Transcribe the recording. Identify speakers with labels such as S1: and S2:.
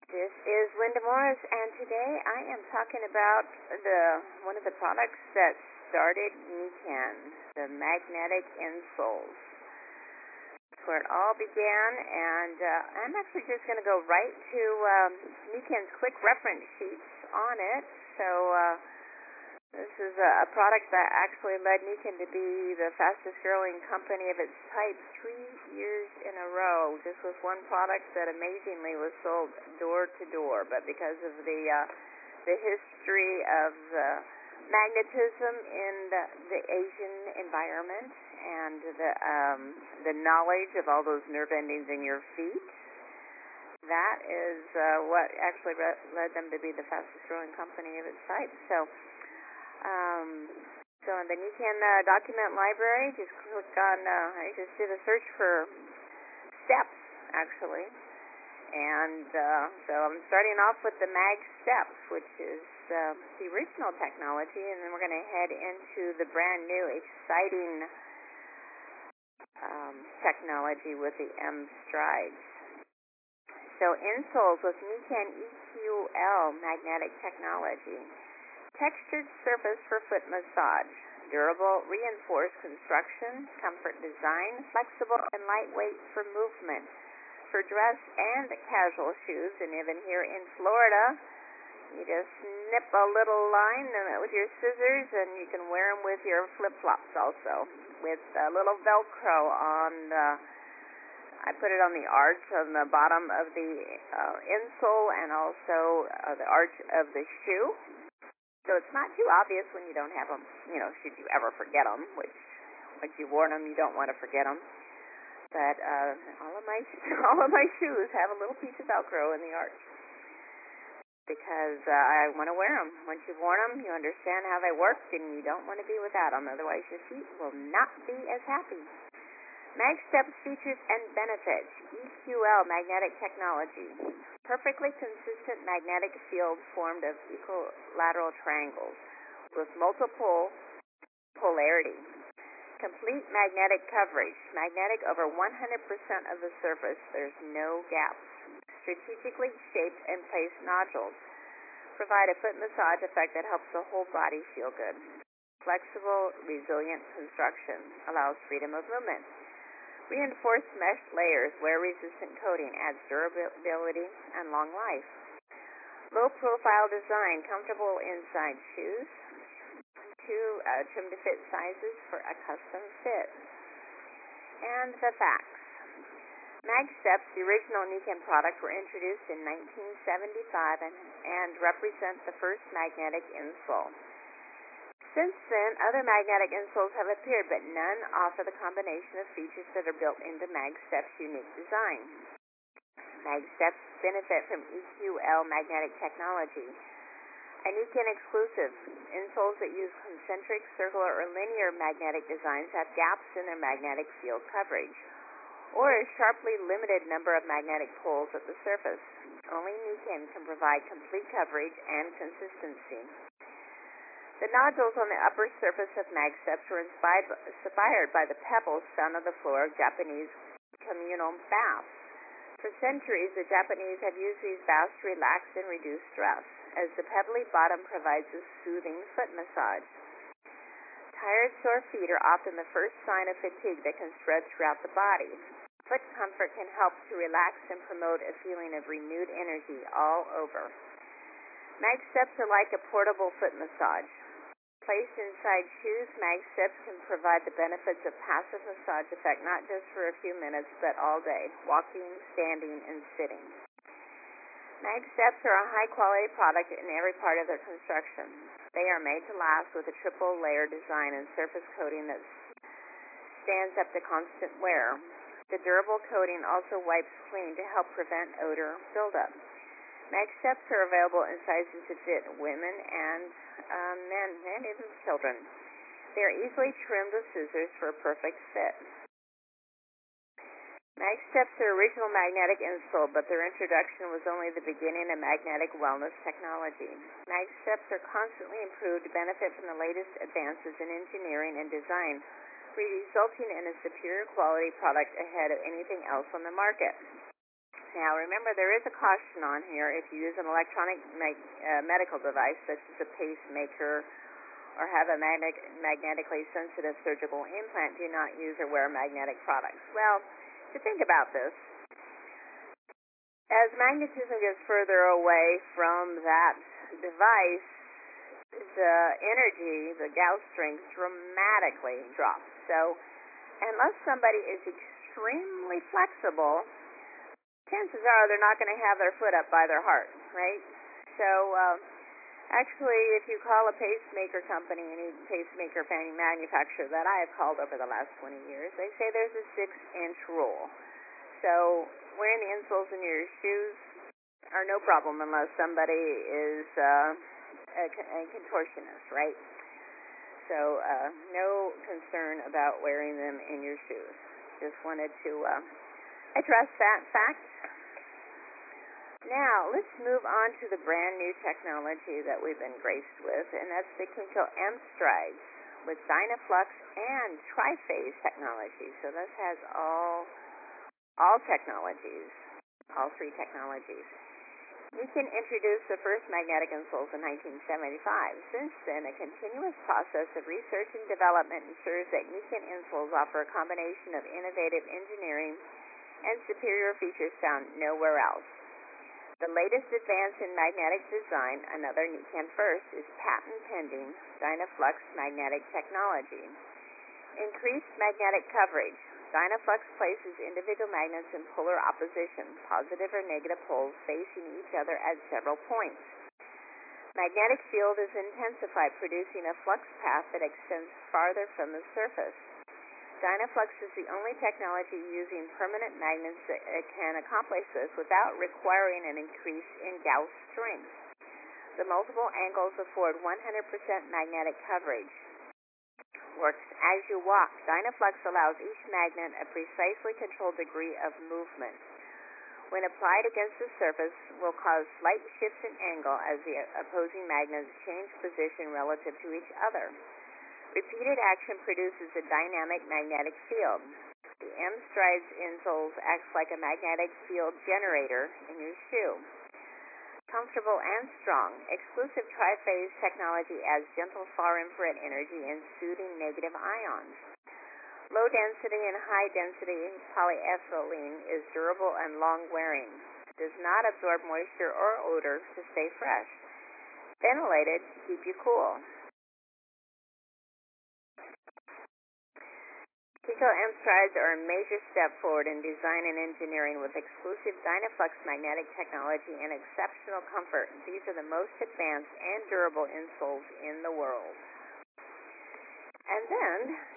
S1: This is Linda Morris, and today I am talking about one of the products that started Nikken, the magnetic insoles. That's where it all began, and I'm actually just going to go right to Nikken's quick reference sheets on it. So this is a product that actually led Nikken to be the fastest growing company of its type 3 years in a row. This was one product that amazingly was sold door to door, but because of the history of magnetism in the Asian environment and the knowledge of all those nerve endings in your feet, that is what actually led them to be the fastest growing company of its type. So in the Nikken document library, just click on, I just did a search for steps, actually. And so I'm starting off with the Mag Steps, which is the original technology, and then we're going to head into the brand new, exciting technology with the M Strides. So insoles with Nikken EQL magnetic technology. Textured surface for foot massage. Durable, reinforced construction, comfort design, flexible and lightweight for movement. For dress and casual shoes, and even here in Florida, you just snip a little line with your scissors, and you can wear them with your flip-flops also, with a little Velcro on I put it on the arch on the bottom of the insole and also the arch of the shoe. So it's not too obvious when you don't have them, should you ever forget them, which once you've worn them, you don't want to forget them. But all of my shoes have a little piece of Velcro in the arch because I want to wear them. Once you've worn them, you understand how they work, and you don't want to be without them. Otherwise, your feet will not be as happy. MagSteps features and benefits. EQL magnetic technology. Perfectly consistent magnetic field formed of equilateral triangles with multiple polarity. Complete magnetic coverage. Magnetic over 100% of the surface. There's no gaps. Strategically shaped and placed nodules. Provide a foot massage effect that helps the whole body feel good. Flexible, resilient construction. Allows freedom of movement. Reinforced mesh layers, wear-resistant coating, adds durability and long life. Low-profile design, comfortable inside shoes. 2 trim-to-fit sizes for a custom fit. And the facts. MagSteps, the original Nikken product, were introduced in 1975 and represent the first magnetic insole. Since then, other magnetic insoles have appeared, but none offer the combination of features that are built into MagSteps' unique design. MagSteps benefit from EQL magnetic technology. A Nikken exclusive. Insoles that use concentric, circular, or linear magnetic designs have gaps in their magnetic field coverage, or a sharply limited number of magnetic poles at the surface. Only Nikken can provide complete coverage and consistency. The nodules on the upper surface of MagSteps were inspired by the pebbles found on the floor of Japanese communal baths. For centuries, the Japanese have used these baths to relax and reduce stress, as the pebbly bottom provides a soothing foot massage. Tired, sore feet are often the first sign of fatigue that can spread throughout the body. Foot comfort can help to relax and promote a feeling of renewed energy all over. MagSteps are like a portable foot massage. Placed inside shoes, MagSteps can provide the benefits of passive massage effect not just for a few minutes, but all day, walking, standing, and sitting. MagSteps are a high-quality product in every part of their construction. They are made to last with a triple-layer design and surface coating that stands up to constant wear. The durable coating also wipes clean to help prevent odor buildup. MagSteps are available in sizes to fit women and men and even children. They are easily trimmed with scissors for a perfect fit. MagSteps are original magnetic insole, but their introduction was only the beginning of magnetic wellness technology. MagSteps are constantly improved to benefit from the latest advances in engineering and design, resulting in a superior quality product ahead of anything else on the market. Now, remember, there is a caution on here. If you use an electronic medical device, such as a pacemaker, or have a magnetically sensitive surgical implant, do not use or wear magnetic products. Well, to think about this, as magnetism gets further away from that device, the energy, the Gauss strength, dramatically drops. So, unless somebody is extremely flexible, chances are they're not going to have their foot up by their heart, right? So, actually, if you call a pacemaker company, any pacemaker manufacturer that I have called over the last 20 years, they say there's a 6-inch rule. So, wearing the insoles in your shoes are no problem unless somebody is a contortionist, right? So, no concern about wearing them in your shoes. Just wanted to address that fact. Now, let's move on to the brand new technology that we've been graced with, and that's the Kinko M-Strides with Dynaflux and Tri-Phase technology. So this has all technologies, all 3 technologies. Niken introduced the first magnetic insoles in 1975. Since then, a continuous process of research and development ensures that Niken insoles offer a combination of innovative engineering and superior features found nowhere else. The latest advance in magnetic design, another Niken first, is patent-pending Dynaflux magnetic technology. Increased magnetic coverage. Dynaflux places individual magnets in polar opposition, positive or negative poles facing each other at several points. Magnetic field is intensified, producing a flux path that extends farther from the surface. Dynaflux is the only technology using permanent magnets that can accomplish this without requiring an increase in Gauss strength. The multiple angles afford 100% magnetic coverage. Works as you walk. Dynaflux allows each magnet a precisely controlled degree of movement. When applied against the surface, will cause slight shifts in angle as the opposing magnets change position relative to each other. Repeated action produces a dynamic magnetic field. The M-Strides insoles acts like a magnetic field generator in your shoe. Comfortable and strong. Exclusive Tri-Phase technology adds gentle far-infrared energy and soothing negative ions. Low density and high density polyethylene is durable and long-wearing. Does not absorb moisture or odor to stay fresh. Ventilated to keep you cool. Kinko M-Strides are a major step forward in design and engineering with exclusive Dynaflux magnetic technology and exceptional comfort. These are the most advanced and durable insoles in the world. And then